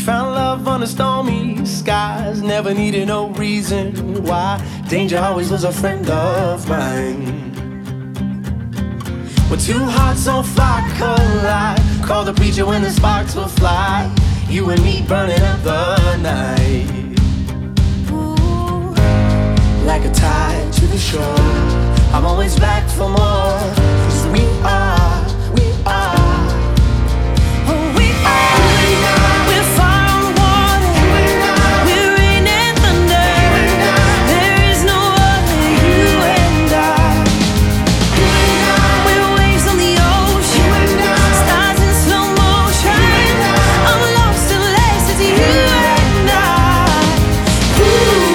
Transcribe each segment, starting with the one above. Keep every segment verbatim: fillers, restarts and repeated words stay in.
found love under stormy skies, never needed no reason why. Danger always was a friend of mine. When two hearts on fire collide, call the preacher when the sparks will fly. You and me burning up the night. Ooh, like a tide to the shore, I'm always back for more. 'Cause we are, we are, oh, we are. We're fire on water, we're rain and thunder. There is no other, you and I. We're waves on the ocean, stars in slow motion. I'm lost in lace, it's you and I. Ooh,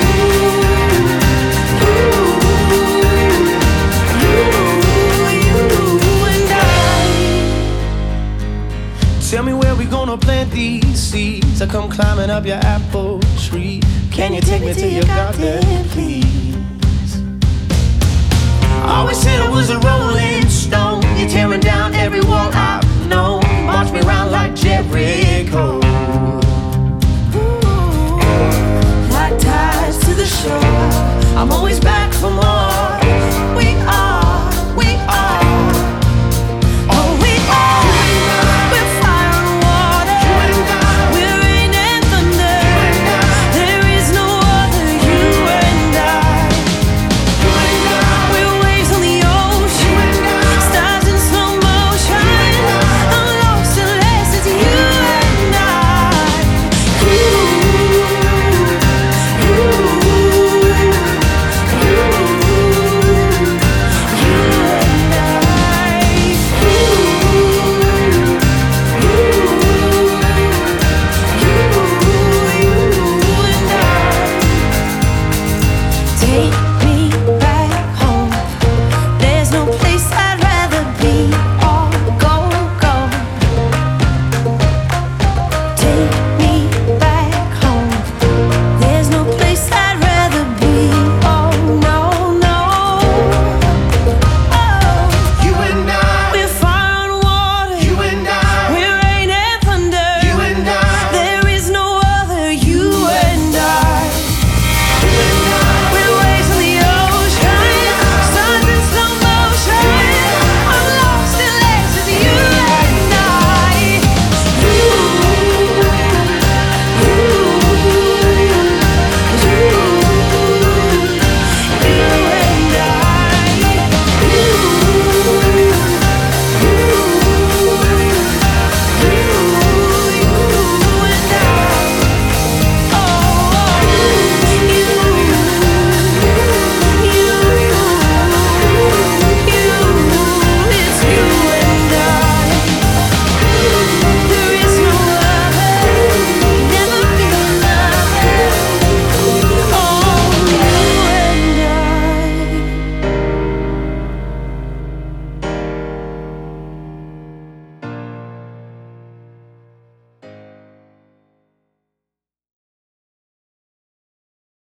tell me where we gonna plant these seeds. I come climbing up your apple tree. Can you take me to your garden, please?